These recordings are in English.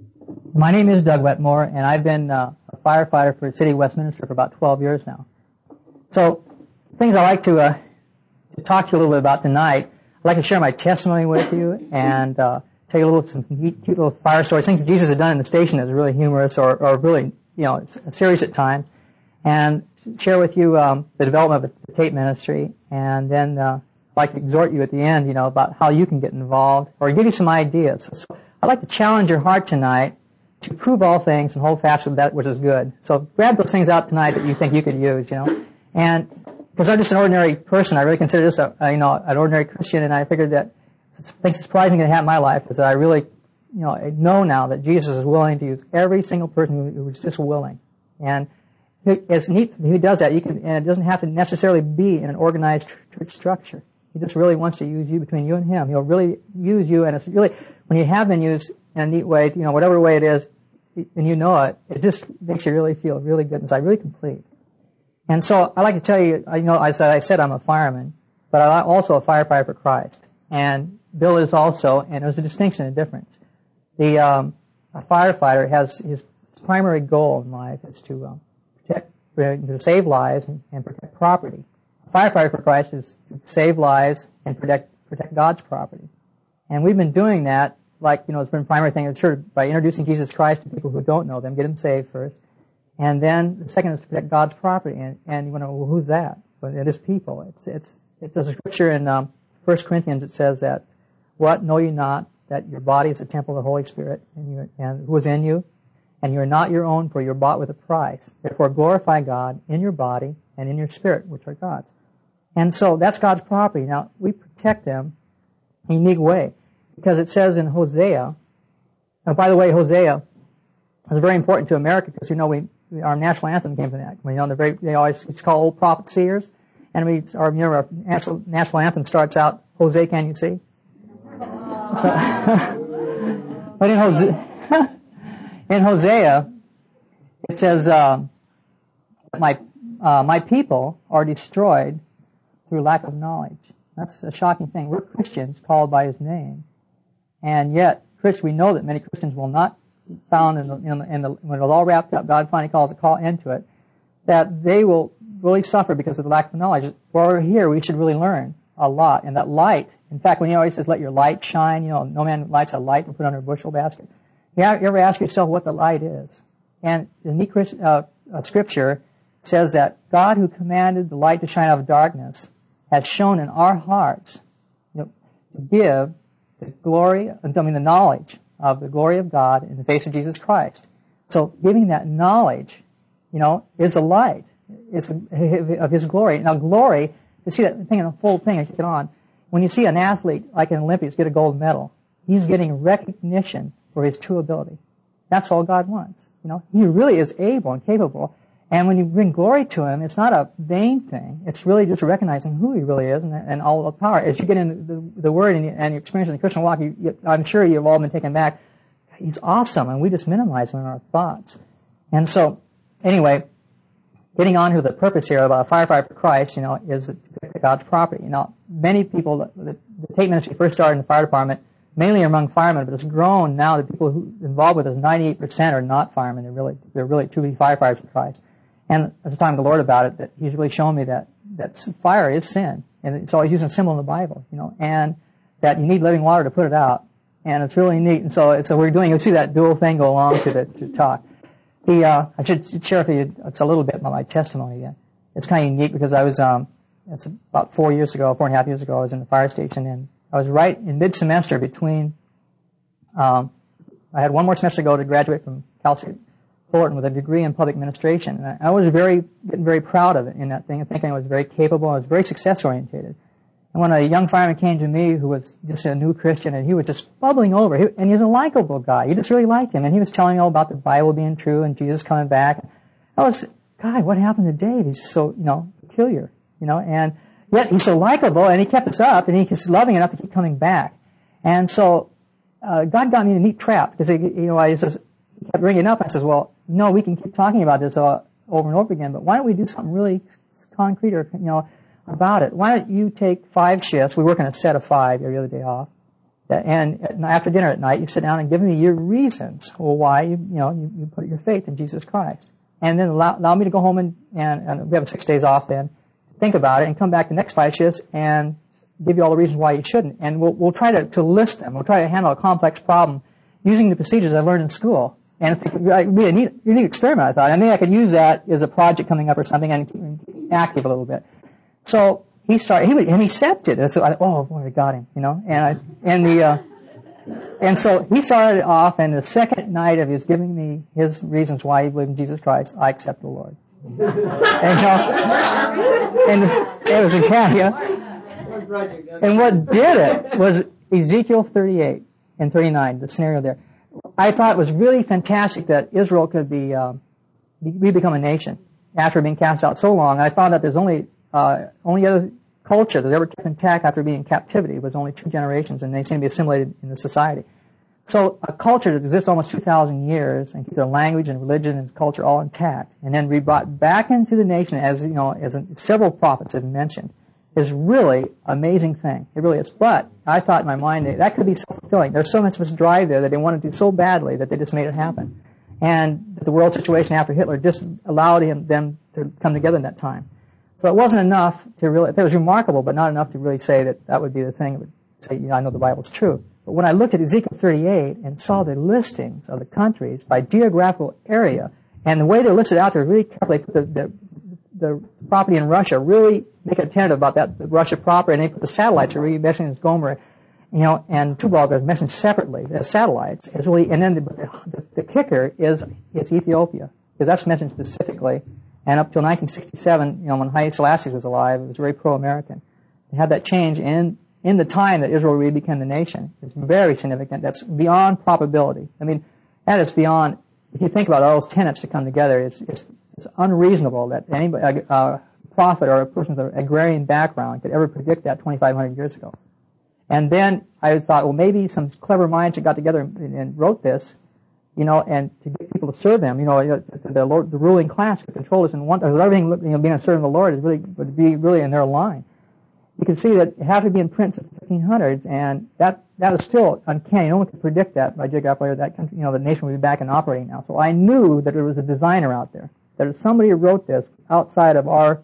My name is Doug Wetmore, and I've been a firefighter for the City of Westminster for about 12 years now. So, things I like to talk to you a little bit about tonight. I'd like to share my testimony with you and tell you some cute little fire stories, things that Jesus has done in the station that's really humorous or really, serious at times, and share with you the development of the tape ministry, and then I'd like to exhort you at the end, about how you can get involved or give you some ideas. So I'd like to challenge your heart tonight to prove all things and hold fast with that which is good. So grab those things out tonight that you think you could use, And because I'm just an ordinary person, I really consider this an ordinary Christian, and I figured that things surprising that happened in my life is that I really, I know now that Jesus is willing to use every single person who's just willing. And it's neat that he does that. And it doesn't have to necessarily be in an organized church structure. He just really wants to use you between you and him. He'll really use you, and it's really, when you have been used in a neat way, whatever way it is, and you know it, it just makes you really feel really good inside, really complete. And so I'd like to tell you, as I said, I'm a fireman, but I'm also a firefighter for Christ. And Bill is also, and there's a distinction and a difference. A firefighter has his primary goal in life is to save lives and protect property. A firefighter for Christ is to save lives and protect God's property. And we've been doing that, it's been a primary thing in the church by introducing Jesus Christ to people who don't know them, get them saved first. And then the second is to protect God's property. And you want to know, well, who's that? Well, it is people. There's a scripture in 1 Corinthians that says that, what, know you not that your body is a temple of the Holy Spirit and who is in you, and you are not your own, for you are bought with a price. Therefore glorify God in your body and in your spirit, which are God's. And so that's God's property. Now, we protect them in a unique way, because it says in Hosea, and by the way, Hosea is very important to America because, our national anthem came from that. It's called Old Prophet Seers. And our national anthem starts out, Hosea, can you see? But in Hosea, it says, my people are destroyed through lack of knowledge. That's a shocking thing. We're Christians called by his name. And yet, we know that many Christians will not be found when it's all wrapped up, God finally calls a call into it, that they will really suffer because of the lack of knowledge. While we're here, we should really learn a lot. And that light, in fact, when he always says, let your light shine, no man lights a light to put under a bushel basket. You ever ask yourself what the light is? And the neat scripture says that God who commanded the light to shine out of darkness has shown in our hearts to give the knowledge of the glory of God in the face of Jesus Christ. So giving that knowledge, is a light. It's of his glory. Now glory, you see that thing in a full thing, I kick it on. When you see an athlete, like an Olympics, get a gold medal, he's getting recognition for his true ability. That's all God wants. He really is able and capable. And when you bring glory to him, it's not a vain thing. It's really just recognizing who he really is and all the power. As you get into the Word and your experience in the Christian walk, I'm sure you've all been taken back. He's awesome, and we just minimize him in our thoughts. And so, anyway, getting on to the purpose here of a firefighter for Christ, is to protect God's property. Many people, the tape ministry first started in the fire department, mainly among firemen, but it's grown now. The people who are involved with us, 98% are not firemen. They're really truly firefighters for Christ. And I was talking to the Lord about it, that he's really shown me that fire is sin. And it's always using a symbol in the Bible, and that you need living water to put it out. And it's really neat. And so you'll see that dual thing go along to the talk. I should share with you, it's a little bit about my testimony again. It's kind of unique because I was, it's about 4.5 years ago, I was in the fire station, and I was right in mid-semester between, I had one more semester to go to graduate from Cal State Fullerton with a degree in public administration. And I was getting very proud of it in that thing, and thinking I was very capable, I was very success-oriented. And when a young fireman came to me who was just a new Christian, and he was just bubbling over, and he was a likable guy. You just really liked him. And he was telling me all about the Bible being true and Jesus coming back. I was, God, what happened to Dave? He's so, peculiar, and yet he's so likable, and he kept us up, and he's loving enough to keep coming back. And so, God got me in a neat trap, because he kept bringing it up. I says, well, we can keep talking about this over and over again, but why don't we do something really concrete about it? Why don't you take 5 shifts? We work on a set of 5 every other day off. And after dinner at night, you sit down and give me your reasons, well, why you put your faith in Jesus Christ. And then allow me to go home and we have 6 days off then, think about it, and come back the next 5 shifts and give you all the reasons why you shouldn't. And we'll try to list them. We'll try to handle a complex problem using the procedures I learned in school. And it would be a neat experiment, I thought. I mean, I could use that as a project coming up or something and keep active a little bit. So he accepted it. So oh boy, I got him, and so he started off, and the second night of his giving me his reasons why he believed in Jesus Christ, I accept the Lord. and it was in Canada. And what did it was Ezekiel 38 and 39, the scenario there. I thought it was really fantastic that Israel could become a nation after being cast out so long. I found that there's only other culture that ever kept intact after being in captivity was only 2 generations, and they seem to be assimilated in the society. So a culture that exists almost 2,000 years and keep their language and religion and culture all intact, and then be brought back into the nation as several prophets have mentioned, is really amazing thing. It really is. But I thought in my mind that could be self-fulfilling. There's so much of this drive there that they want to do so badly that they just made it happen. And the world situation after Hitler just allowed them to come together in that time. So it wasn't enough to really, it was remarkable, but not enough to really say that would be the thing that would say, I know the Bible's true. But when I looked at Ezekiel 38 and saw the listings of the countries by geographical area, and the way they're listed out there really carefully, put the property in Russia, really make it tentative about that, Russia proper, and they put the satellites are really mentioned as Gomer, and Tubal are mentioned separately as satellites. It's really, and then the kicker is Ethiopia, because that's mentioned specifically. And up till 1967, when Haile Selassie was alive, it was very pro-American. They had that change in the time that Israel really became the nation. It's very significant. That's beyond probability. I mean, that is beyond, if you think about all those tenets that come together, it's unreasonable that anybody, a prophet or a person with an agrarian background could ever predict that 2,500 years ago. And then I thought, well, maybe some clever minds that got together and wrote this, and to get people to serve them, the ruling class could control this and everything, being a servant of the Lord would be really in their line. You can see that it had to be in print since the 1500s, and that is still uncanny. No one could predict that by geographical area. That country, the nation would be back and operating now. So I knew that there was a designer out there, that if somebody wrote this outside of our,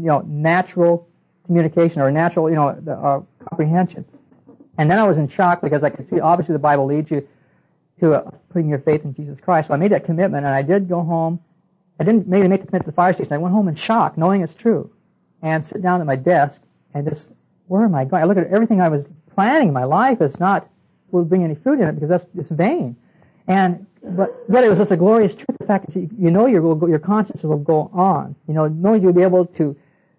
natural communication or natural, our comprehension. And then I was in shock because I could see obviously the Bible leads you to putting your faith in Jesus Christ. So I made that commitment, and I did go home. I didn't maybe make the commitment to the fire station. I went home in shock, knowing it's true, and sit down at my desk and just, where am I going? I look at everything I was planning in my life as not will bring any fruit in it because it's vain. But yet it was just a glorious truth. The fact that your conscience will go on. Knowing you'll be able to,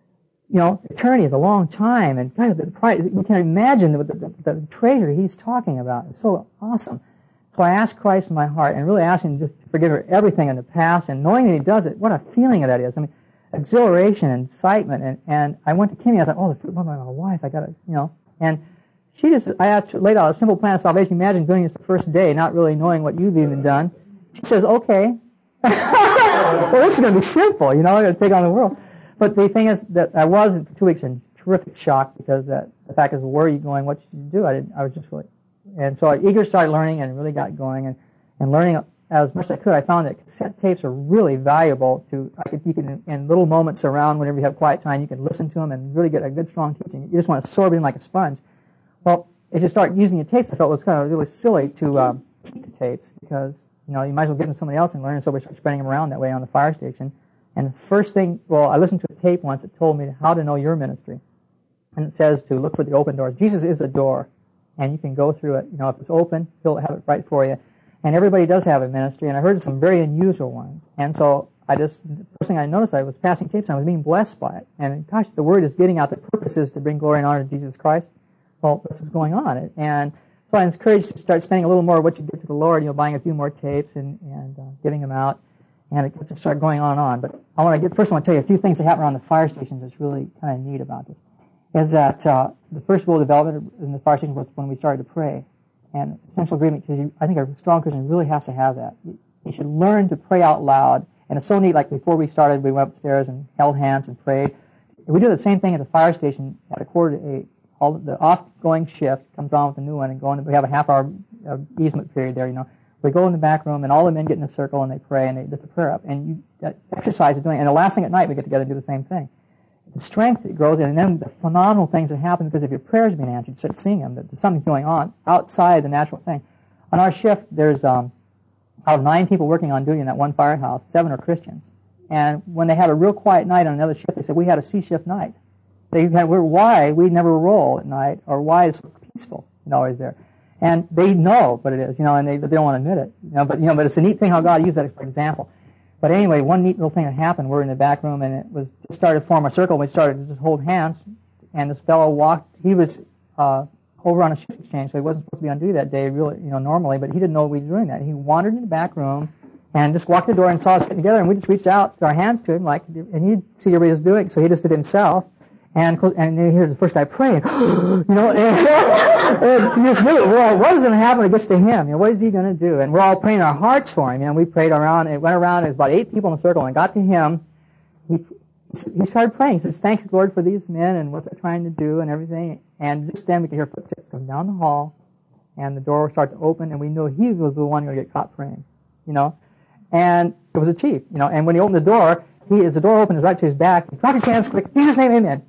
eternity is a long time, and God, you can imagine the treasure he's talking about. It's so awesome. So I asked Christ in my heart and really asked him just to forgive her everything in the past, and knowing that he does it, what a feeling that is. I mean, exhilaration and excitement, and I went to Kimmy, I thought, oh, my wife, I gotta, and I laid out a simple plan of salvation. Imagine doing this the first day, not really knowing what you've even done. She says, okay. Well, this is going to be simple, I'm going to take on the world. But the thing is that I was for 2 weeks in terrific shock because the fact is, where are you going? What should you do? I was just really, and so I eager started learning and really got going and learning as much as I could. I found that cassette tapes are really valuable you can, in little moments around whenever you have quiet time, you can listen to them and really get a good strong teaching. You just want to absorb it in like a sponge. Well, as you start using the tapes, I felt it was kind of really silly to keep the tapes because, you might as well give them to somebody else and learn, so we started spreading them around that way on the fire station. And the first thing, I listened to a tape once that told me how to know your ministry. And it says to look for the open doors. Jesus is a door, and you can go through it. If it's open, he'll have it right for you. And everybody does have a ministry, and I heard some very unusual ones. And so the first thing I noticed, I was passing tapes, and I was being blessed by it. And gosh, the word is getting out. The purpose is to bring glory and honor to Jesus Christ. Well, this is going on. And so I was encouraged to start spending a little more of what you give to the Lord, buying a few more tapes and giving them out. And it just started going on and on. But first I want to tell you a few things that happen around the fire stations that's really kind of neat about this. Is that the first rule of development in the fire station was when we started to pray. And essential agreement, because I think a strong Christian really has to have that. You should learn to pray out loud. And it's so neat, like before we started, we went upstairs and held hands and prayed. And we do the same thing at the fire station at 7:45 all the off-going shift comes on with the new one, and we have a half-hour easement period there, We go in the back room, and all the men get in a circle, and they pray, and they lift the prayer up. And that exercise is doing it. And the last thing at night, we get together and do the same thing. The strength that grows, and then the phenomenal things that happen because if your prayers being answered, you start seeing them, that something's going on outside the natural thing. On our shift, there's out of 9 people working on duty in that one firehouse, 7 are Christians. And when they have a real quiet night on another shift, they said, we had a C-shift night. Why we never roll at night, or why it's so peaceful, always there. And they know what it is, and they don't want to admit it, but it's a neat thing how God used that as an example. But anyway, one neat little thing that happened, we're in the back room, and it was just started to form a circle. We started to just hold hands, and this fellow walked. He was over on a shift exchange, so he wasn't supposed to be on duty that day, really, normally. But he didn't know we were doing that. He wandered in the back room and just walked to the door and saw us getting together, and we just reached out with our hands to him, and he'd see everybody was doing, so he just did it himself. And then here's the first guy praying, and you just knew, well, what is going to happen when it gets to him? What is he going to do? And we're all praying our hearts for him. We prayed around, and it went around, there was about 8 people in a circle, and it got to him. He started praying. He says, thanks, Lord, for these men and what they're trying to do and everything. And just then we could hear footsteps come down the hall, and the door started to open, and we knew he was the one going to get caught praying, And it was a chief, And when he opened the door, as the door opened, it was right to his back. He dropped his hands quick. Jesus' name, amen.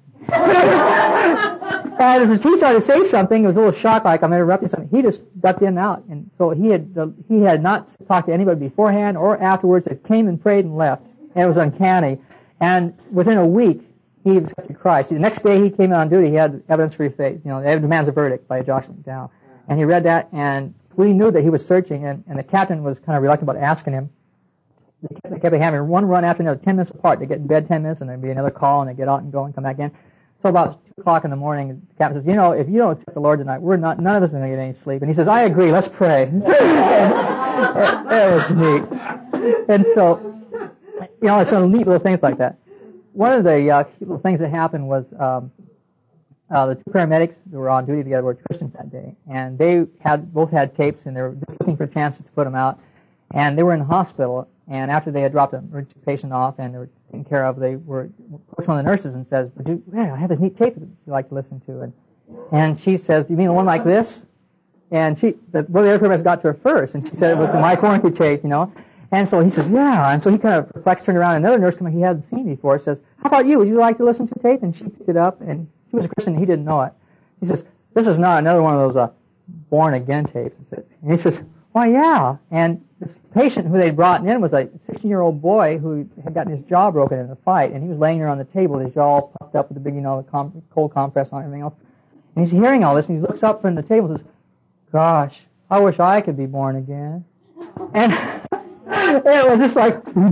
And as the chief started to say something, it was a little shock, like I'm interrupting something. He just ducked in and out, and so he had not talked to anybody beforehand or afterwards. It came and prayed and left, and it was uncanny. And within a week, he accepted Christ. The next day he came on duty. He had evidence for his faith. They demands a verdict by Joshua McDowell, and he read that, and we knew that he was searching, and the captain was kind of reluctant about asking him. They kept having one run after another, 10 minutes apart. They get in bed 10 minutes, and there'd be another call, and they get out and go and come back in. So about 2 o'clock in the morning, the captain says, if you don't accept the Lord tonight, none of us are going to get any sleep. And he says, I agree, let's pray. It was neat. And so, it's some neat little things like that. One of the little things that happened was the 2 paramedics that were on duty together were Christians that day. And they both had tapes, and they were just looking for chances to put them out. And they were in the hospital, and after they had dropped an emergency patient off and they were taken care of, they were approached one of the nurses and says, I have this neat tape that you'd like to listen to. And she says, you mean the one like this? And one of the other paramedics got to her first, and she said it was the Mike Warnke tape, And so he says, yeah. And so he kind of reflects, turned around, and another nurse he hadn't seen before says, how about you? Would you like to listen to the tape? And she picked it up, and she was a Christian, and he didn't know it. He says, this is not another one of those born-again tapes. And he says, why, yeah. And this patient who they brought in was a 16-year-old boy who had gotten his jaw broken in a fight, and he was laying there on the table, his jaw all puffed up with the big, the cold compress on everything else. And he's hearing all this, and he looks up from the table and says, gosh, I wish I could be born again. And it was just like, and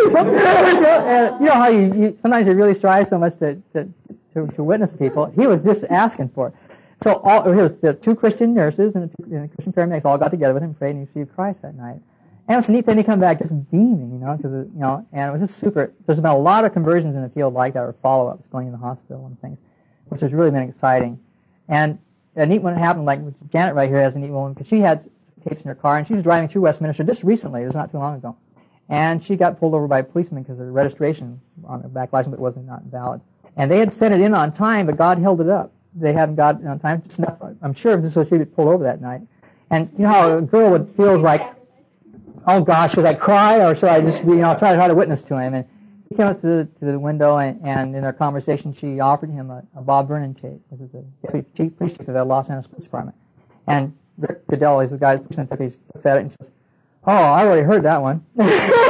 how you sometimes you really strive so much to witness to people. He was just asking for it. So it was the 2 Christian nurses and the Christian paramedics all got together with him and prayed and received Christ that night. And it was a neat thing to come back just beaming, because and it was just super. There's been a lot of conversions in the field like that, or follow-ups going in the hospital and things, which has really been exciting. And a neat one happened, like Janet right here has a neat one, because she had tapes in her car, and she was driving through Westminster just recently. It was not too long ago. And she got pulled over by a policeman because the registration on the back license wasn't not valid. And they had sent it in on time, but God held it up. They hadn't got it on time. Just enough, I'm sure this was she would pull over that night. And you know how a girl would feel like, oh gosh, should I cry or should I just try to witness to him? And he came up to the window, and in their conversation, she offered him a Bob Vernon tape. This is the chief police chief of the Los Angeles Police Department. And Rick Goodell is the guy who looks at it and says, oh, I already heard that one. I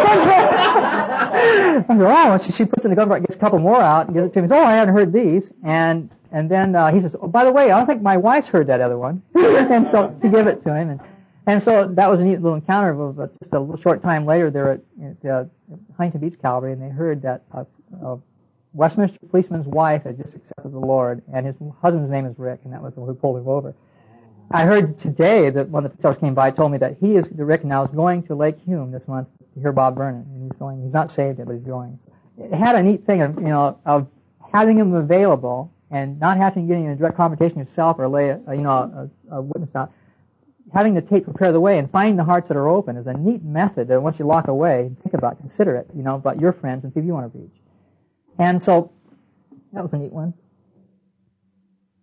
go, oh, she puts it in the glove, gets a couple more out and gives it to me. Oh, I haven't heard these. And then he says, oh, by the way, I don't think my wife's heard that other one. And so she gave it to him. And so that was a neat little encounter. But just a little short time later, they were at Huntington Beach Calvary, and they heard that a Westminster policeman's wife had just accepted the Lord, and his husband's name is Rick, and that was the one who pulled him over. I heard today that one of the pastors came by and told me that Rick now is going to Lake Hume this month to hear Bob Vernon, and he's not saved yet, but he's going. It had a neat thing of having him available and not having to get in a direct confrontation yourself or lay a witness out. Having the tape prepare the way and finding the hearts that are open is a neat method that once you lock away, think about, consider it, about your friends and people you want to reach. And so that was a neat one.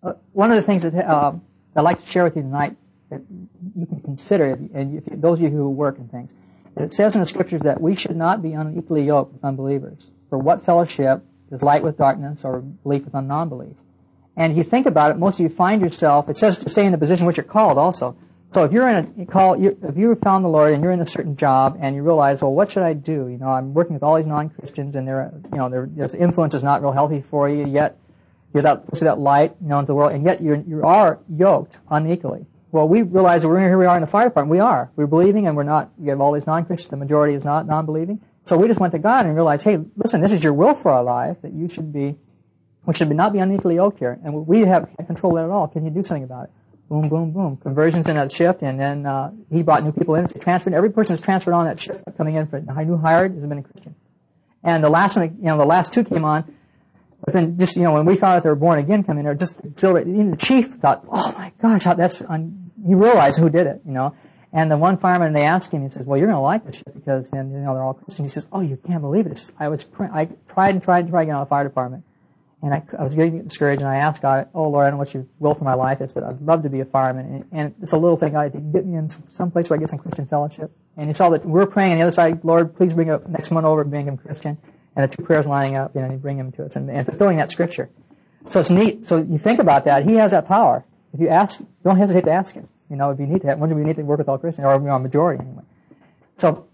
one of the things that I'd like to share with you tonight that you can consider, those of you who work and things, it says in the Scriptures that we should not be unequally yoked with unbelievers. For what fellowship is light with darkness, or belief with non-belief? And if you think about it, most of you find yourself, it says to stay in the position which you're called also. So if you're if you found the Lord and you're in a certain job and you realize, well, what should I do? You know, I'm working with all these non-Christians and their influence is not real healthy for you, yet you're that light, into the world, and yet you are yoked unequally. Well, we realize that here we are in the fire department. We are. We're believing and we're not. You have all these non-Christians. The majority is not non-believing. So we just went to God and realized, hey, listen, this is your will for our life, that we should not be unequally yoked here. And we can't control that at all. Can you do something about it? Boom, boom, boom. Conversions in that shift, and then he brought new people in. So transferred. Every person is transferred on that shift coming in for new hired has been a Christian. And the last one, the last two came on. But then just, when we found out they were born again coming there, just exhilarated. Even the chief thought, oh my gosh, he realized who did it, And the one fireman, they asked him, he says, well, you're going to like this shit because then, they're all Christians. He says, oh, you can't believe it. I tried to get out of the fire department. And I was getting discouraged, and I asked God, oh, Lord, I don't know what you will for my life is, but I'd love to be a fireman. And it's a little thing, God, get me in some place where I get some Christian fellowship. And he saw that we're praying on the other side, Lord, please bring up next one over and bring him Christian. And the two prayers lining up, and you bring him to us and fulfilling that Scripture. So it's neat. So you think about that. He has that power. If you ask, don't hesitate to ask him. It'd be neat to have, wouldn't it be neat to work with all Christians, or a majority anyway. So,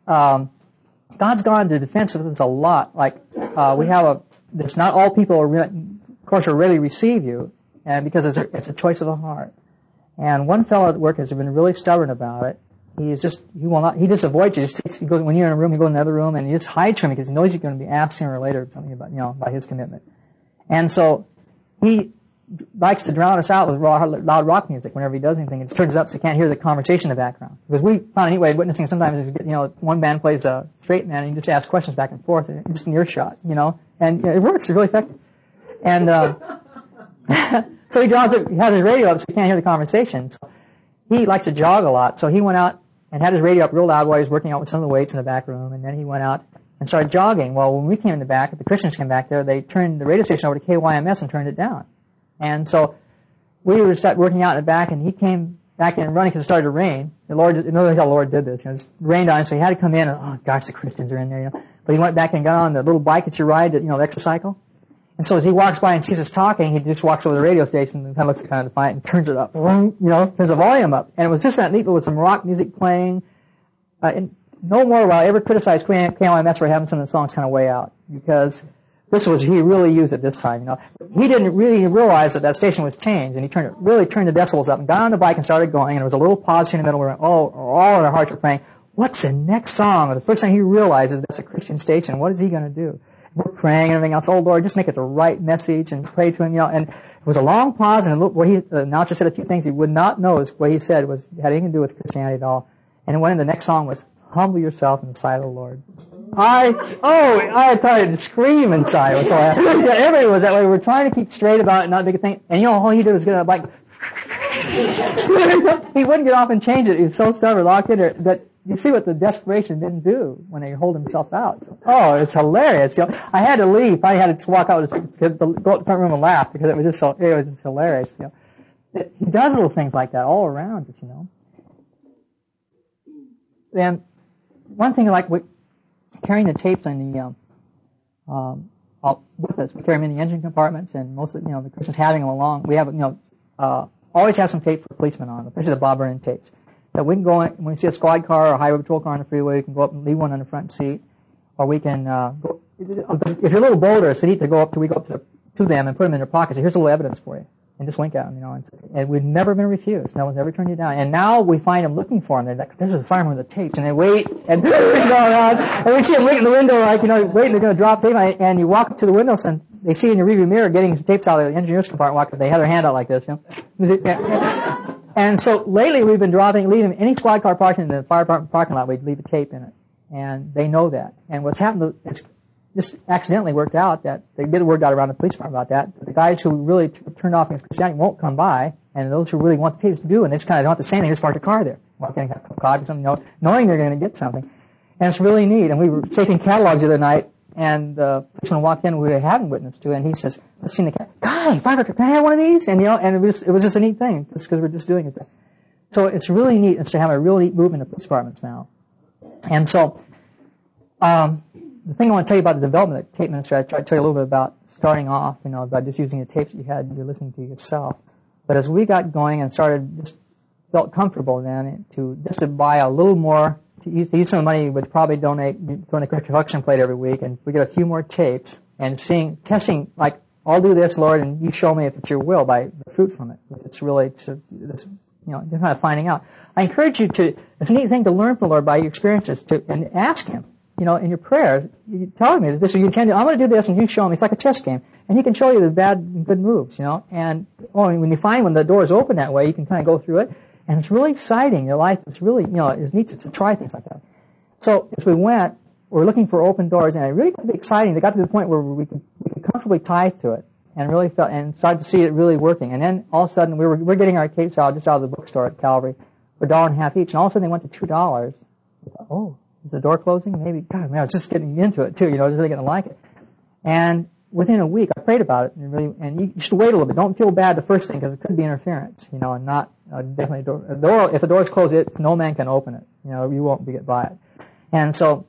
God's gone to defense with us a lot. Like, it's not all people are really receive you, and because it's a choice of the heart. And one fellow at work has been really stubborn about it. He just avoids you. He goes, when you're in a room, he goes in another room, and he just hides from you because he knows you're going to be asked sooner or later something about his commitment. And so, he likes to drown us out with loud rock music whenever he does anything. It turns up so you can't hear the conversation in the background. Because we found anyway, witnessing sometimes, one band plays a straight man and you just ask questions back and forth, and just in earshot, and it works. It's really effective. And so he has his radio up so you can't hear the conversation. So he likes to jog a lot, so he went out and had his radio up real loud while he was working out with some of the weights in the back room, and then he went out and started jogging. Well, when we came in the back, the Christians came back there, they turned the radio station over to KYMS and turned it down. And so we were working out in the back, and he came back in running because it started to rain. Notice how the Lord did this. It rained on him, so he had to come in, and oh gosh, the Christians are in there, But he went back and got on the little bike that you ride, the extra cycle. And so as he walks by and sees us talking, he just walks over to the radio station and kind of looks kind of defiant and turns it up, turns the volume up. And it was just that neat with some rock music playing. And no more will I ever criticize KYMS for having some of the songs kind of way out, because he really used it this time, He didn't really realize that station was changed, and he turned the decibels up and got on the bike and started going, and there was a little pause in the middle where all in our hearts were praying, what's the next song? And the first time he realizes that's a Christian station, what is he going to do? We're praying and everything else. Oh, Lord, just make it the right message and pray to him, and it was a long pause, and the announcer said a few things he would not know. What he said had anything to do with Christianity at all. And when the next song was, humble yourself in the sight of the Lord. I started to scream inside. It was so everybody was that way. We were trying to keep straight about it, not make a thing. And all he did was get on a bike. He wouldn't get off and change it. He was so stubborn, locked in there. But you see what the desperation didn't do when they hold themselves out. So, it's hilarious. I had to leave. I had to walk out, go out to the front room and laugh because it was just hilarious. He does little things like that all around us, Then one thing carrying the tapes in the with us, we carry them in the engine compartments, and most of the Christians having them along. We have always have some tape for policemen on, especially the Bob Vernon tapes. That we can go in, when we see a squad car or a highway patrol car on the freeway, we can go up and leave one on the front seat, or we can go. If you're a little bolder, it's neat to go up to them and put them in their pockets. Here's a little evidence for you. And just wink at them, and we've never been refused. No one's ever turned you down. And now we find them looking for them. They're like, there's a fireman with the tapes, and they wait, and go around, and we see them waiting in the window, waiting, they're going to drop tape, and you walk up to the windows, and they see in your rearview mirror getting some tapes out of the engineer's compartment, they have their hand out like this, And so lately we've been leaving any squad car parking in the fire department parking lot, we'd leave a tape in it. And they know that. And what's happened, it's just accidentally worked out that they get the word out around the police department about that. But the guys who really turned off against Christianity won't come by, and those who really want the tapes do, and they just kind of don't have to say anything, just park the car there. Walk in, have a coffee or something, knowing they're going to get something. And it's really neat. And we were taking catalogs the other night and the policeman walked in who we hadn't witnessed to, and he says, "Let's see the cat. Guy, firecracker, can I have one of these?" And and it was just a neat thing, just because we're just doing it there. So it's really neat to have a really neat movement of police departments now. And so, the thing I want to tell you about the development of tape ministry, I tried to tell you a little bit about starting off, by just using the tapes you're listening to yourself. But as we got going and felt comfortable then to buy a little more, to use some of the money, we'd probably donate, throw in a Christian collection plate every week, and we get a few more tapes, and testing, like, I'll do this, Lord, and you show me if it's your will by the fruit from it. If it's really, you're kind of finding out. I encourage you it's a neat thing to learn from the Lord by your experiences, and ask Him, in your prayers, you tell me that this is you intend to, I'm going to do this, and you show me. It's like a chess game. And He can show you the bad and good moves, and when you find when the door is open that way, you can kind of go through it. And it's really exciting. Your life is really, it's neat to try things like that. So as we went, we were looking for open doors, and it really got to be exciting. It got to the point where we could comfortably tithe to it, and really felt, and started to see it really working. And then all of a sudden, we're getting our tapes out just out of the bookstore at Calvary for $1.50 each, and all of a sudden they went to $2. We thought, oh, is the door closing? Maybe. God, man, I was just getting into it too. I was really going to like it. And within a week, I prayed about it, and you should wait a little bit. Don't feel bad the first thing, because it could be interference, and not definitely a door. If the door is closed, no man can open it. You won't get by it. And so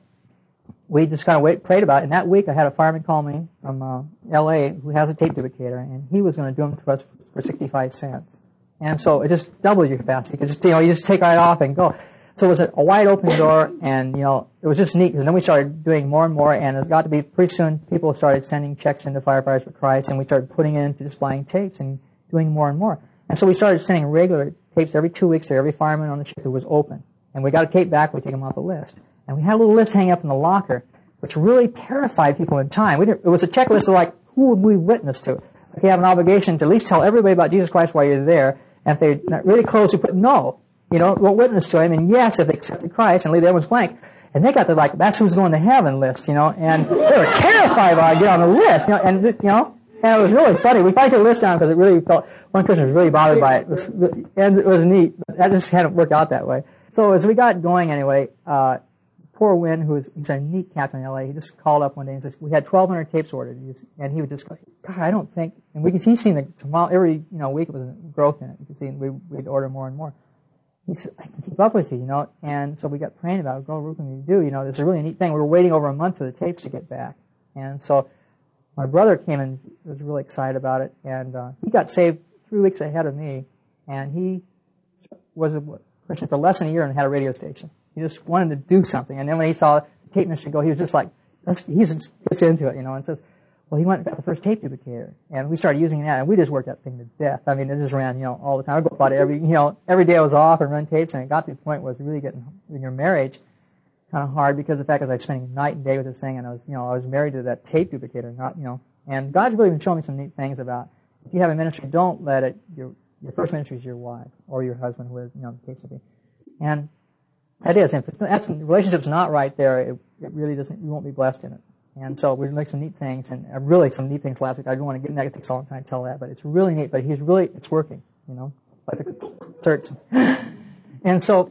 we just kind of prayed about it. And that week, I had a fireman call me from L.A. who has a tape duplicator, and he was going to do them to us for 65 cents. And so it just doubles your capacity. You just take right off and go. So it was a wide open door, and it was just neat, because then we started doing more and more, and it got to be pretty soon people started sending checks into Firefighters for Christ, and we started putting it into just buying tapes and doing more and more. And so we started sending regular tapes every 2 weeks to every fireman on the ship who was open. And we got a tape back, we take them off the list. And we had a little list hanging up in the locker, which really terrified people in time. It was a checklist of like, who would we witness to? Like, you have an obligation to at least tell everybody about Jesus Christ while you're there, and if they're not really close, we put no. Won't witness to Him, and yes, if they accepted Christ, and leave the other ones blank. And they got the, that's who's going to heaven list, and they were terrified when I get on the list, and it was really funny. We finally took the list down because it really felt, one Christian was really bothered by it. And it was neat, but that just hadn't worked out that way. So as we got going anyway, poor Win, he's a neat captain in L.A., he just called up one day and says, we had 1,200 tapes ordered, and he would just go, God, I don't think, and he's seen every, week it was growth in it. You could see we'd order more and more. He said, I can keep up with you, and so we got praying about it. What can we do? It's a really neat thing. We were waiting over a month for the tapes to get back. And so my brother came and was really excited about it, and he got saved 3 weeks ahead of me, and he was a Christian for less than a year and had a radio station. He just wanted to do something. And then when he saw the tape ministry go, he was just like, he just gets into it, and says, well, he went and got the first tape duplicator, and we started using that, and we just worked that thing to death. I mean, it just ran, all the time. I'd go about every day I was off and run tapes, and it got to the point where it was really getting, in your marriage, kind of hard, because of the fact that I was spending night and day with this thing, and I was married to that tape duplicator, and God's really been showing me some neat things about, if you have a ministry, don't let it, your first ministry is your wife, or your husband, who is, the case of it. And that is, if the relationship's not right there, it really doesn't, you won't be blessed in it. And so we make some neat things, and really some neat things last week. I don't want to get negative all the time and tell that, but it's really neat. But it's working, like the search. And so,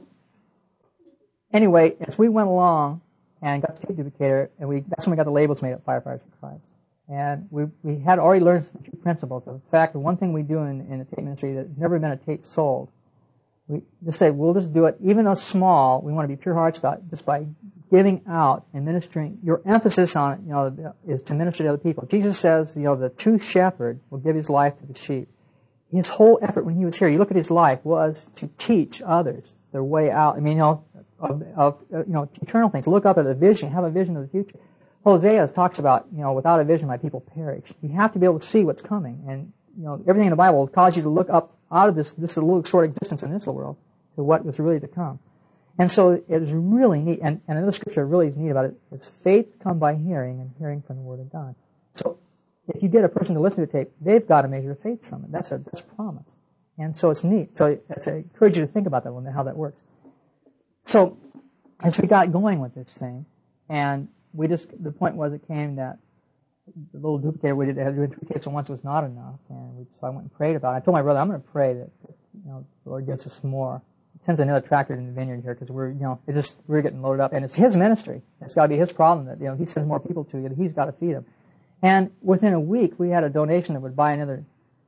anyway, as we went along and got the tape duplicator, and that's when we got the labels made at Firefighters for Christ. And we had already learned some few principles. In fact, the one thing we do in the tape ministry that's never been a tape sold, we just say, we'll just do it, even though small, we want to be pure hearts about it, just by giving out and ministering. Your emphasis on it, is to minister to other people. Jesus says, the true shepherd will give his life to the sheep. His whole effort when he was here, you look at his life, was to teach others their way out. I mean, of eternal things. Look up at a vision, have a vision of the future. Hosea talks about, without a vision, my people perish. You have to be able to see what's coming, and everything in the Bible will cause you to look up out of this little short existence in this world to what was really to come. And so it is really neat, and another scripture really is neat about it. It's faith come by hearing, and hearing from the Word of God. So if you get a person to listen to the tape, they've got a measure of faith from it. That's a promise. And so it's neat. So I encourage you to think about that one, how that works. So as we got going with this thing, and the point was it came that the little duplicator we had to do 3 tapes at once was not enough, and so I went and prayed about it. I told my brother, I'm going to pray that the Lord gives us more sends another tractor in the vineyard here because we're getting loaded up, and it's his ministry. It's got to be his problem that he sends more people to you. He's got to feed them. And within a week, we had a donation that would buy another.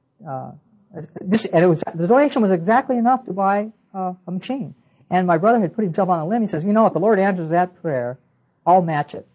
The donation was exactly enough to buy a machine. And my brother had put himself on a limb. He says, if the Lord answers that prayer, I'll match it.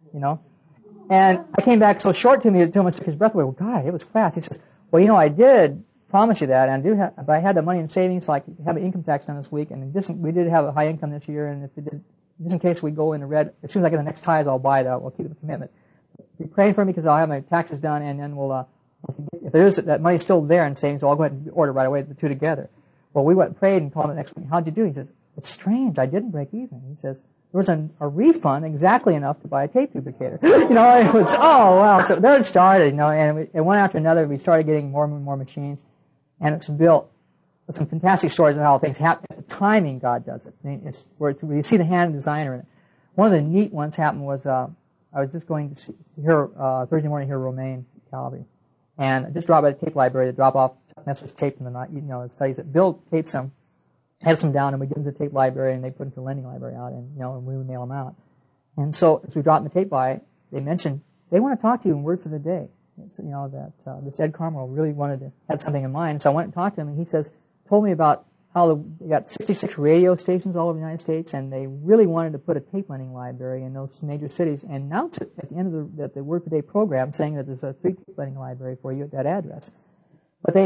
And I came back so short to me that Thomas took his breath away. Well, God, it was fast. He says, well, I did promise you that, and but I had the money in savings, so I could have an income tax done this week, and we did have a high income this year, and just in case we go in the red, as soon as I get the next tithes, I'll buy that. We'll keep the commitment. Be praying for me because I'll have my taxes done, and then we'll, if there is that money still there in savings, so I'll go ahead and order right away the two together. Well, we went and prayed and called him the next week. How'd you do? He says, it's strange. I didn't break even. He says, there was a refund exactly enough to buy a tape duplicator. It was, oh, wow. So there it started, and one after another, we started getting more and more machines, and it's built with some fantastic stories of how things happen. The timing God does it. It's where you see the hand of the designer in it. One of the neat ones happened was, I was just going to hear, Thursday morning, hear Romaine Calvi. And I just dropped by the tape library to drop off Messer's tapes in the studies that Bill tapes them, has them down, and we give them to the tape library, and they put them to the lending library out, and we would mail them out. And so as we dropped the tape by, they mentioned they want to talk to you in Word for the Day. It's, that this Ed Carmel really wanted to have something in mind. So I went and talked to him, and he told me about how they got 66 radio stations all over the United States, and they really wanted to put a tape lending library in those major cities and announce it at the end of the Word for the Day program, saying that there's a free tape lending library for you at that address. But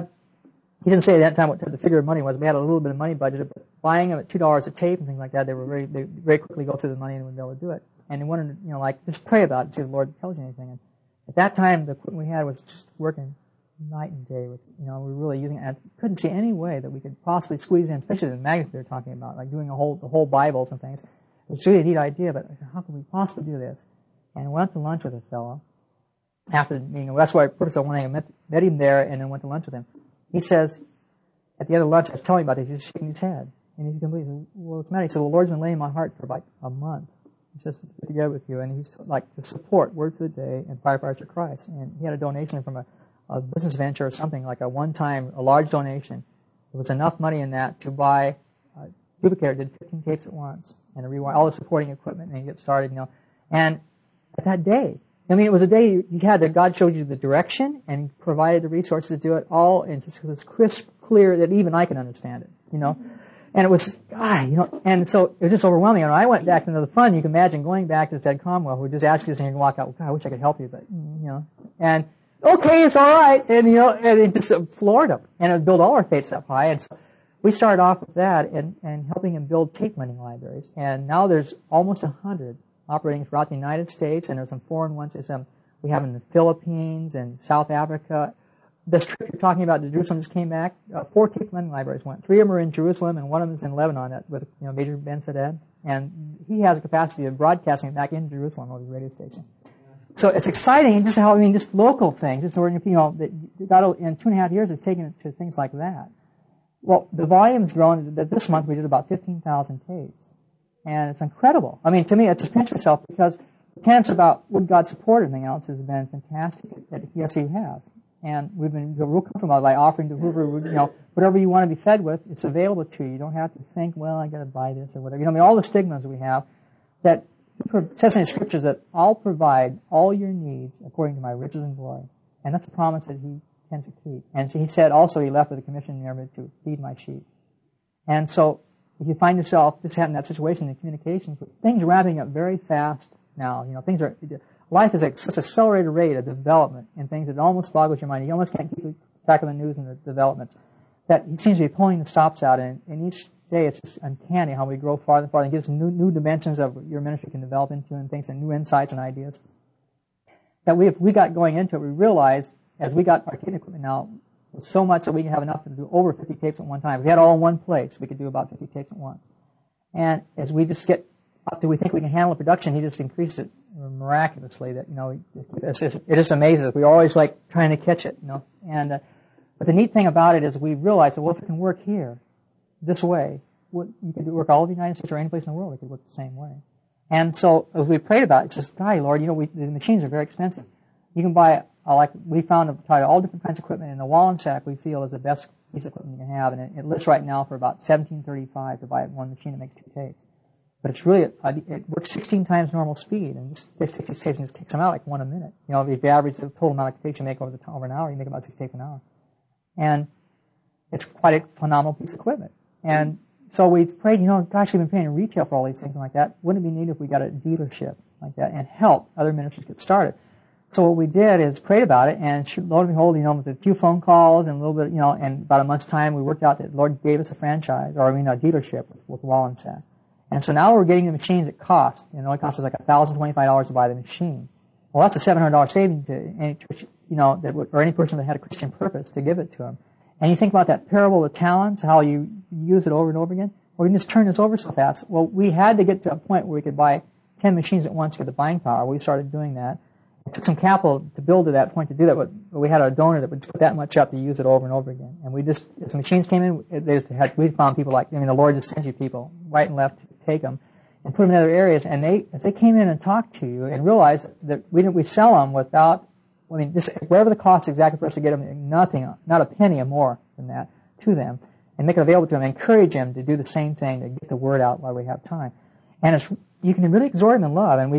he didn't say at that time what the figure of money was. We had a little bit of money budgeted, but buying them at $2 a tape and things like that, they very quickly go through the money and would be able to do it. And they wanted to, just pray about it, see if the Lord tells you anything. And at that time, the equipment we had was just working night and day. We were really using it. And I couldn't see any way that we could possibly squeeze in, especially the magnets they were talking about, like doing the whole Bibles and things. It was really a neat idea, but how could we possibly do this? And I went to lunch with a fellow after the meeting. That's why I met him there and then went to lunch with him. He says, at the end of lunch, I was telling him about it, he's just shaking his head. And he's completely, well, what's the matter? He said, well, the Lord's been laying in my heart for about a month. He says, to get together with you. And he's like to support Word for the Day and Firefighters for Christ. And he had a donation from a business venture or something, like a large donation. There was enough money in that to buy a duplicator, did 15 tapes at once, and to rewind all the supporting equipment, and get started, And at that day, it was a day you had that God showed you the direction and provided the resources to do it all, and it was crisp, clear that even I can understand it, And it was, and so it was just overwhelming. And I went back into the fun. You can imagine going back to Ed Cromwell, who would just ask you this and you walk out, well, God, I wish I could help you, but, and okay, it's all right, and and it just floored him, and it would build all our faiths up high. And so we started off with that and helping him build tape lending libraries. And now there's almost 100 operating throughout the United States, and there's some foreign ones. We have in the Philippines and South Africa. This trip you're talking about to Jerusalem just came back. 4 tape lending libraries went. 3 of them are in Jerusalem, and one of them is in Lebanon with Major Ben Saded. And he has the capacity of broadcasting it back in Jerusalem over the radio station. So it's exciting, just just local things. Just that God in 2.5 years has taken it to things like that. Well, the volume's grown. This month we did about 15,000 tapes. And it's incredible. To me, it's just pinch myself because the tenets about would God support everything else has been fantastic. Yes, He has. And we've been real comfortable by offering to whoever, whatever you want to be fed with, it's available to you. You don't have to think, well, I got to buy this or whatever. All the stigmas we have that it says in the Scriptures that I'll provide all your needs according to my riches and glory. And that's a promise that He tends to keep. And so He said also He left with a commission there to feed my sheep. And so if you find yourself just having that situation in communications, things are wrapping up very fast now. Life is at such an accelerated rate of development in things that it almost boggles your mind. You almost can't keep track of the news and the developments. That He seems to be pulling the stops out, and each day it's just uncanny how we grow farther and farther and gives new dimensions of your ministry can develop into and things and new insights and ideas. That we got going into it, we realized as we got our tape equipment now, so much that we can have enough to do over 50 tapes at one time. If we had all in one place, we could do about 50 tapes at once. And as we just get up to we think we can handle the production, He just increased it miraculously. That it just amazes us. We're always like trying to catch it, And but the neat thing about it is we realize that if it can work here this way, you could work all over the United States or any place in the world. It could work the same way. And so as we prayed about it, just Lord, the machines are very expensive. You can buy we found all different kinds of equipment, and the Wallensack we feel is the best piece of equipment you can have, and it lists right now for about $17.35 to buy one machine that makes 2 tapes. But it's really, it works 16 times normal speed, and just takes 60 tapes and just kicks them out like 1 a minute. You know, if you average the total amount of tapes you make over an hour, you make about 6 tapes an hour. And it's quite a phenomenal piece of equipment. And so we prayed, you know, gosh, we've been paying retail for all these things and like that. Wouldn't it be neat if we got a dealership like that and help other ministries get started? So what we did is prayed about it, and lo and behold, you know, with a few phone calls and a little bit, you know, and about a month's time, we worked out that the Lord gave us a franchise, or a dealership with Wallensack. And so now we're getting the machines at cost. You know, it only costs us like $1,025 to buy the machine. Well, that's a $700 savings to any church, you know, or any person that had a Christian purpose to give it to them. And you think about that parable of the talents, how you use it over and over again. Well, we can just turn this over so fast. Well, we had to get to a point where we could buy 10 machines at once with the buying power. We started doing that. It took some capital to build to that point to do that, but we had a donor that would put that much up to use it over and over again. And we just, as the machines came in, we found people like, I mean, the Lord just sends you people right and left to take them and put them in other areas. And if they came in and talked to you and realized that we sell them without, I mean, just whatever the cost exactly for us to get them, nothing, not a penny or more than that to them, and make it available to them, encourage them to do the same thing, to get the word out while we have time. And you can really exhort them in love. And we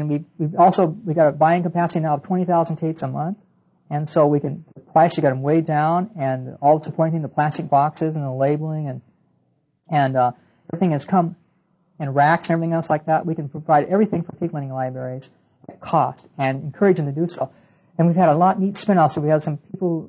got a buying capacity now of 20,000 tapes a month. And so the price, you got them way down, and all the supporting, the plastic boxes and the labeling and everything has come in racks and everything else like that. We can provide everything for tape lending libraries at cost and encourage them to do so. And we've had a lot neat spin-offs. So we had some people,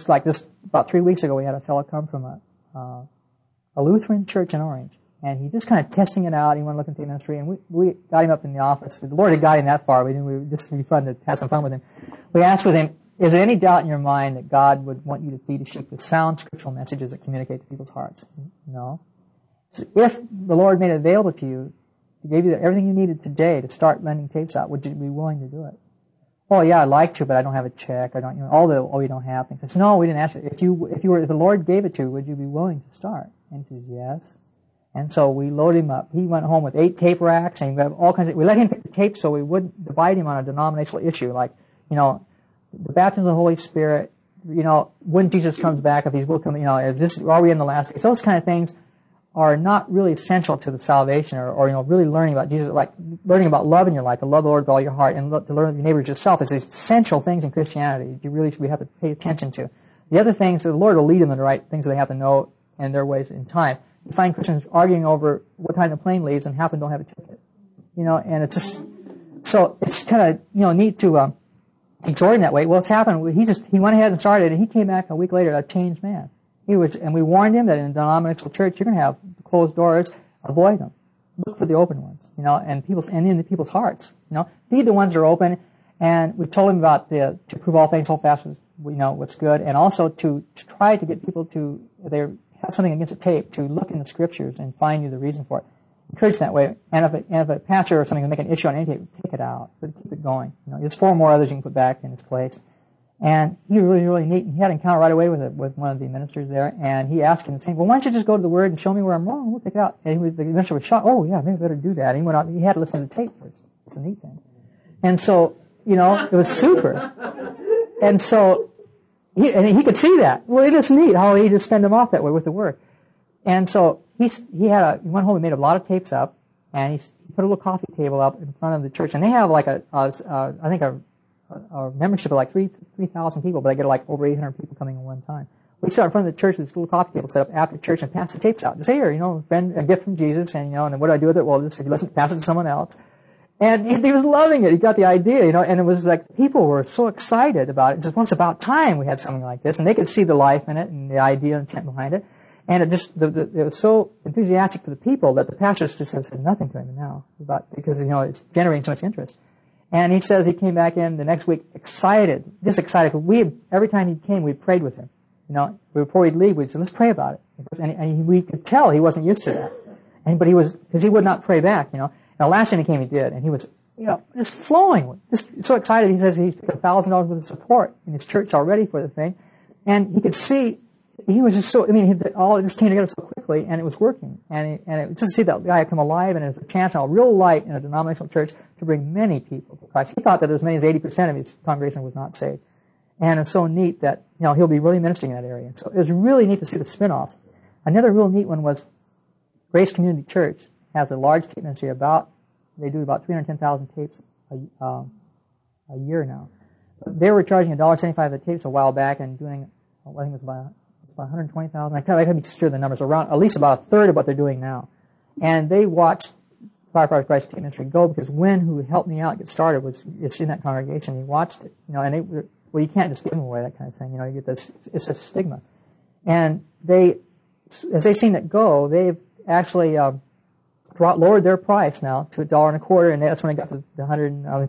about 3 weeks ago, we had a fellow come from a Lutheran church in Orange. And he just kind of testing it out. He wanted to look into the ministry, and we got him up in the office. The Lord had got him that far. We knew it would be fun to have some fun with him. We asked with him, is there any doubt in your mind that God would want you to feed a sheep with sound scriptural messages that communicate to people's hearts? No. So if the Lord made it available to you, He gave you everything you needed today to start lending tapes out, would you be willing to do it? Oh yeah, I'd like to, but I don't have a check. I don't, you don't have things. I said, no, we didn't ask it. If the Lord gave it to you, would you be willing to start? And he says, yes. And so we loaded him up. He went home with 8 tape racks, and we let him pick the tapes so we wouldn't divide him on a denominational issue, like, you know, the baptism of the Holy Spirit, you know, when Jesus comes back, if He will come, you know, are we in the last days? Those kind of things are not really essential to the salvation, or you know, really learning about Jesus, like learning about love in your life, to love the Lord with all your heart, and to learn your neighbor as yourself, is essential things in Christianity we have to pay attention to. The other things, the Lord will lead them in the right things that they have to know in their ways in time. You find Christians arguing over what time the plane leaves, and half of them don't have a ticket. You know, and it's just, so it's kind of, you know, neat to exhort him that way. Well, it's happened. He went ahead and started, and he came back a week later a changed man. And we warned him that in a denominational church, you're going to have closed doors. Avoid them. Look for the open ones, you know, and in the people's hearts, you know. Feed the ones that are open. And we told him about to prove all things, hold fast, you know, what's good, and also to try to get people to, if they have something against a tape, to look in the scriptures and find you the reason for it. Encourage them that way. And if a pastor or something will make an issue on any tape, take it out, but keep it going. You know, there's 4 more others you can put back in its place. And he was really, really neat. He had an encounter right away with one of the ministers there, and he asked him, saying, well, why don't you just go to the Word and show me where I'm wrong? We'll take it out. And the minister was shocked. Oh, yeah, maybe I better do that. And he went out, he had to listen to the tape first. It's a neat thing. And so, you know, it was super. And so, he could see that. Well, it is neat how he just fend him off that way with the Word. And so, he went home and made a lot of tapes up, and he put a little coffee table up in front of the church, and they have like I think a membership of like 3,000 people, but I get like over 800 people coming at one time. We start in front of the church, this little coffee table set up after church, and pass the tapes out. Just say, here, you know, a gift from Jesus, and you know, and what do I do with it? Well, just if you listen, pass it to someone else. And he was loving it. He got the idea, you know, and it was like people were so excited about it. Just once about time we had something like this, and they could see the life in it and the idea and intent behind it. And it was so enthusiastic for the people that the pastor just said nothing to him now because, you know, it's generating so much interest. And he says he came back in the next week excited. Every time he came, we prayed with him. You know, before we'd leave, we'd say, let's pray about it. And we could tell he wasn't used to that. Because he would not pray back, you know. And the last time he came, he did. And he was, you know, just flowing, just so excited. He says he's paid $1,000 worth of support in his church already for the thing. And he could see, he was just so, all it just came together so quickly, and it was working. And just to see that guy come alive, and it was a chance, a real light in a denominational church to bring many people to Christ. He thought that as many as 80% of his congregation was not saved. And it's so neat that, he'll be really ministering in that area. So it was really neat to see the spin-offs. Another real neat one was Grace Community Church has a large tape ministry they do about 310,000 tapes a year now. They were charging $1.75 a tape a while back and doing, I think it was about 120,000. I can't be sure the numbers, around at least about a third of what they're doing now. And they watched Firefighters Christ Tape Ministry go because Wynn, who helped me out get started, it's in that congregation. He watched it, and you can't just give them away, that kind of thing. You get this, it's a stigma. And as they've seen it go, they've actually lowered their price now to $1.25, and that's when they got to the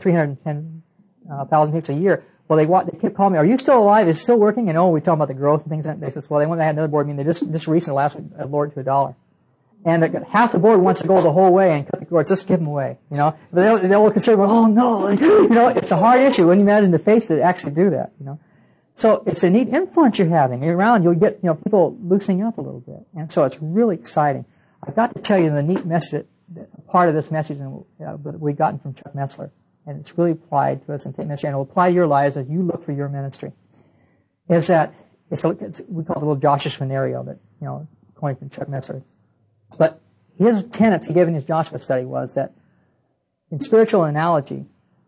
310,000 tapes a year. Well, they kept calling me, "Are you still alive? Is it still working?" And we talk about the growth and things. And they said, "Well, they had another board meeting. They just recently last week lowered it to $1." And half the board wants to go the whole way and cut the cords, just give them away, But they'll consider, "Oh no," it's a hard issue when you imagine the face to actually do that, So it's a neat influence you're having. You're around, you'll get, people loosening up a little bit. And so it's really exciting. I got to tell you the neat message, part of this message that we gotten from Chuck Metzler. And it's really applied to us in tape ministry, and it will apply to your lives as you look for your ministry. Is that, we call it a little Joshua scenario that, coined from Chuck Metzler. But his tenets he gave in his Joshua study was that in spiritual analogy,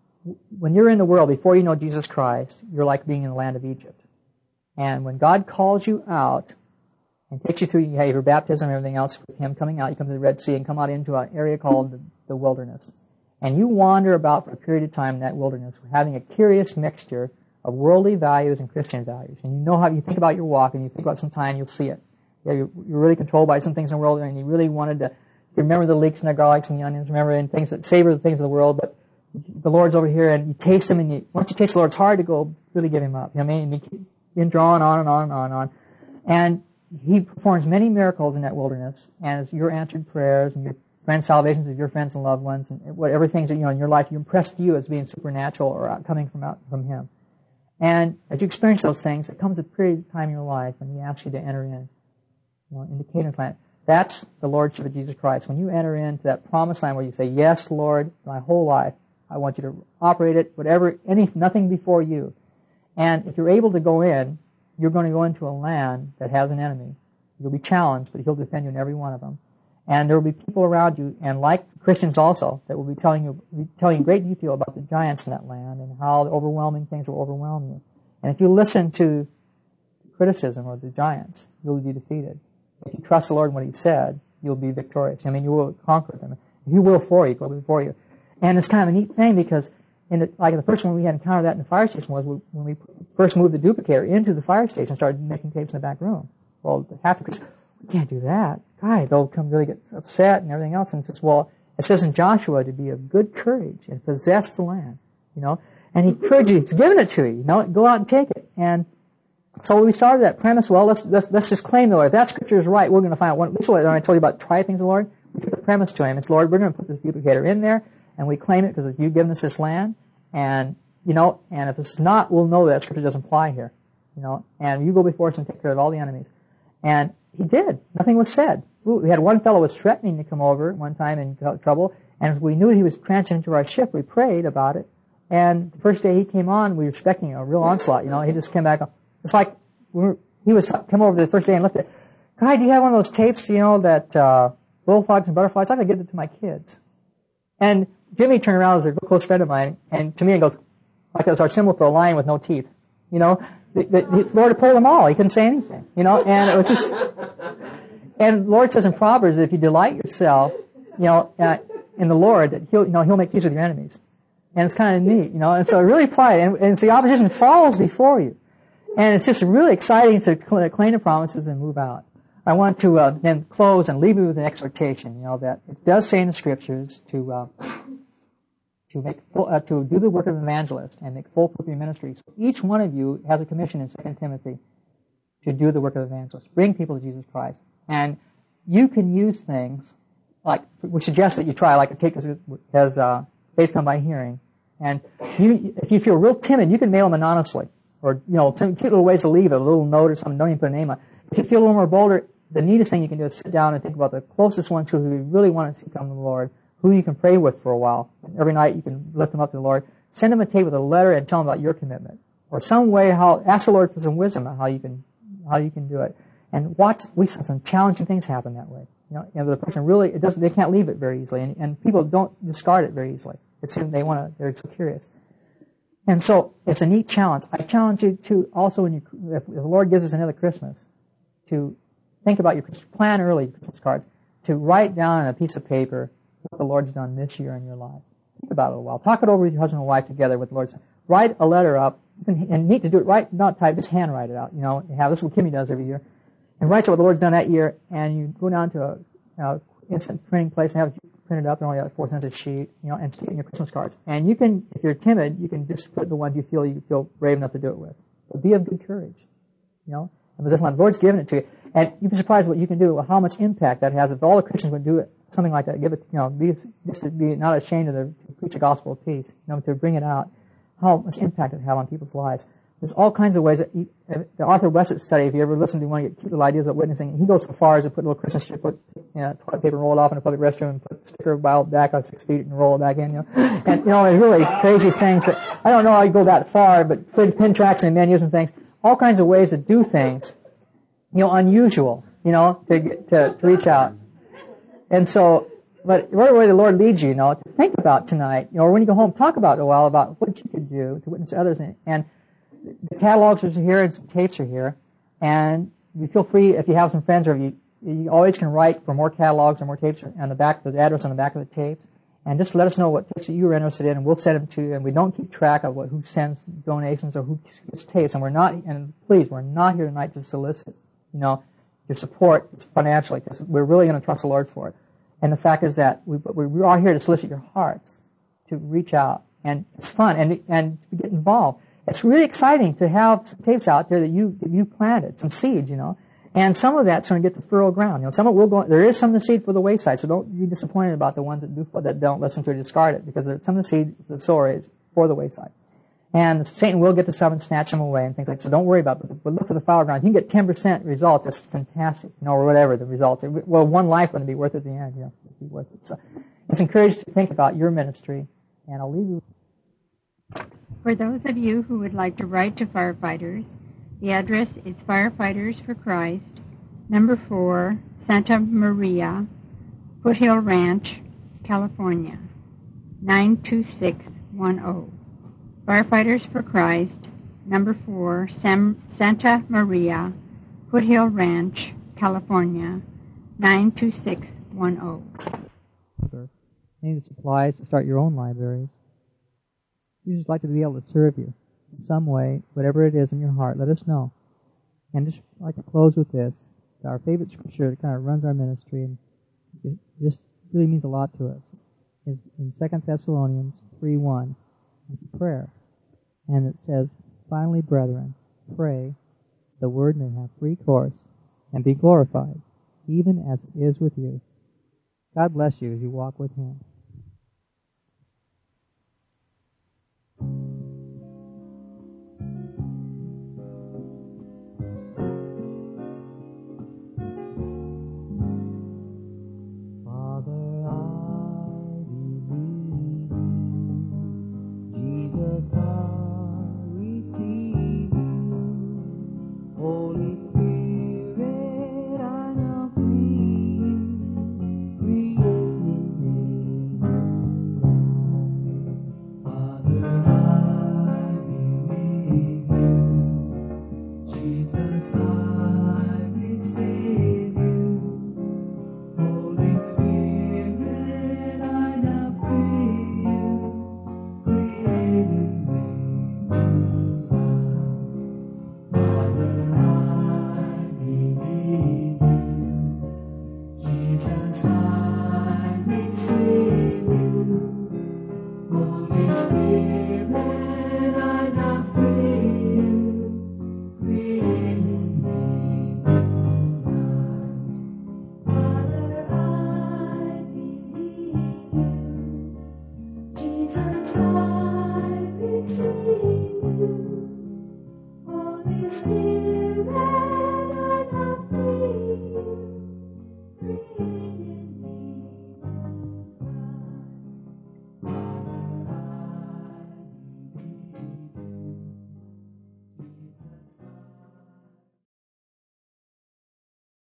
when you're in the world, before you know Jesus Christ, you're like being in the land of Egypt. And when God calls you out and takes you through your baptism and everything else, with Him coming out, you come to the Red Sea and come out into an area called the wilderness. And you wander about for a period of time in that wilderness, having a curious mixture of worldly values and Christian values. And how you think about your walk, and you think about some time, you'll see it. You're really controlled by some things in the world, and you really wanted to remember the leeks and the garlics and the onions, savor the things of the world, but the Lord's over here, and you taste Him, and once you taste the Lord, it's hard to go really give Him up. And you keep being drawn on and on and on and on. And He performs many miracles in that wilderness, and as your answered prayers and your friends' salvations of your friends and loved ones, and whatever things that in your life you impressed you as being supernatural or coming from Him. And as you experience those things, there comes a period of time in your life when He asks you to enter in the Canaan's land. That's the Lordship of Jesus Christ. When you enter into that promised land where you say, "Yes, Lord, my whole life, I want you to operate it, nothing before you." And if you're able to go in, you're going to go into a land that has an enemy. You'll be challenged, but He'll defend you in every one of them. And there will be people around you, and like Christians also, that will be telling you in great detail about the giants in that land and how the overwhelming things will overwhelm you. And if you listen to criticism of the giants, you'll be defeated. If you trust the Lord in what He said, you'll be victorious. You will conquer them. He will go before you. And it's kind of a neat thing because the first one we had encountered that in the fire station was when we first moved the duplicator into the fire station and started making tapes in the back room. Well, half the Christians, "We can't do that. God, they'll come really get upset and everything else." And it says, well, it says in Joshua to be of good courage and possess the land, And He encourages you. He's given it to you, Go out and take it. And so we started that premise. Well, let's just claim the Lord. If that Scripture is right, we're going to find out. When I told you about try things of the Lord, we took the premise to Him. It's, "Lord, we're going to put this duplicator in there, and we claim it because you've given us this land. And and if it's not, we'll know that Scripture doesn't apply here, And you go before us and take care of all the enemies." And He did. Nothing was said. We had one fellow was threatening to come over one time in trouble, and we knew he was transient into our ship. We prayed about it, and the first day he came on, we were expecting a real onslaught. He just came back. It's like he was come over the first day and looked at, "Guy, do you have one of those tapes? That bullfrogs and butterflies? I gotta give it to my kids." And Jimmy turned around as a close friend of mine, and to me he goes, like it was our symbol for a lion with no teeth. The Lord pulled them all. He couldn't say anything. And it was just. And the Lord says in Proverbs that if you delight yourself, in the Lord, that He'll make peace with your enemies. And it's kind of neat, And so it really applied. And the opposition falls before you. And it's just really exciting to claim the promises and move out. I want to then close and leave you with an exhortation, that it does say in the Scriptures to do the work of an evangelist and make full proof of your ministry. So each one of you has a commission in 2 Timothy to do the work of an evangelist, bring people to Jesus Christ. And you can use things like we suggest that you try, like take as faith come by hearing. And if you feel real timid, you can mail them anonymously, or some cute little ways to leave it, a little note or something. Don't even put a name on it. If you feel a little more bolder, the neatest thing you can do is sit down and think about the closest ones who you really want to see come to the Lord, who you can pray with for a while. And every night you can lift them up to the Lord. Send them a tape with a letter and tell them about your commitment. or some way. Ask the Lord for some wisdom on how you can do it, and watch. We saw some challenging things happen that way. The person really they can't leave it very easily, and people don't discard it very easily. They're so curious. And so it's a neat challenge. I challenge you to also, if the Lord gives us another Christmas, to think about your plan early, your Christmas cards, to write down on a piece of paper what the Lord's done this year in your life. Think about it a while. Talk it over with your husband and wife together with the Lord's. Write a letter up, and neat to do it. Not type, just handwrite it out. This is what Kimmy does every year, and writes what the Lord's done that year. And you go down to a instant printing place and have it printed up. They're only like 4 cents a sheet, and stick it in your Christmas cards. And you can, if you're timid, you can just put the ones you feel brave enough to do it with. But be of good courage, And this one, the Lord's given it to you, and you'd be surprised what you can do, how much impact that has. If all the Christians would do it, something like that, give it, to be not ashamed to preach the gospel of peace, to bring it out, how much impact it have on people's lives. There's all kinds of ways that the Arthur Wessett study, if you ever listen to one of the cute little ideas of witnessing, he goes so far as to put a little Christmas tree, put toilet paper, roll it off in a public restroom, and put a sticker back on 6 feet and roll it back in, And, really crazy things, but I don't know how you go that far, but putting pin tracks and menus and things, all kinds of ways to do things, unusual, to reach out. And so, but right away the Lord leads you, to think about tonight, or when you go home, talk about it a while about what you could do to witness to others. And the catalogs are here and some tapes are here. And you feel free, if you have some friends, or you always can write for more catalogs or more tapes on the back, the address on the back of the tapes. And just let us know what tapes that you are interested in, and we'll send them to you. And we don't keep track of who sends donations or who gets tapes. And please, we're not here tonight to solicit, your support financially, because we're really going to trust the Lord for it. And the fact is that we are here to solicit your hearts to reach out, and it's fun and to get involved. It's really exciting to have some tapes out there that you planted, some seeds, and some of that's going to get to fertile ground. Some of it will go. There is some of the seed for the wayside, so don't be disappointed about the ones that don't listen to it or discard it, because some of the seed, the sower is for the wayside. And Satan will get to some and snatch them away and things like that. So don't worry about it. But look for the fallow ground. You can get 10% results. It's fantastic, or whatever the results are. Well, one life going to be worth it at the end. It'll be worth it. So it's encouraged to think about your ministry, and I'll leave you. For those of you who would like to write to firefighters, the address is Firefighters for Christ, number 4, Santa Maria, Foothill Ranch, California, 92610. Firefighters for Christ, number 4, Santa Maria, Foothill Ranch, California, 92610. Need supplies to start your own libraries. We just like to be able to serve you in some way, whatever it is in your heart. Let us know. And just like to close with this, our favorite scripture that kind of runs our ministry, and it just really means a lot to us, is in 2 Thessalonians 3:1. It's a prayer. And it says, "Finally, brethren, pray the word may have free course and be glorified, even as it is with you." God bless you as you walk with Him.